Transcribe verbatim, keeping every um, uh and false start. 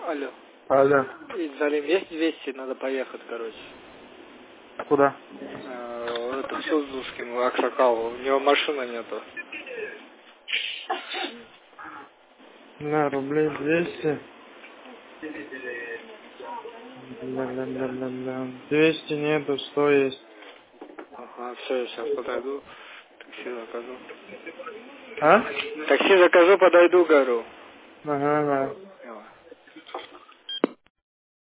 Алло. Алло. Залим, есть двести, надо поехать, короче. Куда? Э, Это все с Зушкин, Аксакал. У него машины нету. На, рублей двести. Бля-бля-бля-бля-бля. двести нету, сто есть. Ага, все, я сейчас подойду. Такси закажу. А? Такси закажу, подойду, говорю. Ага, ага.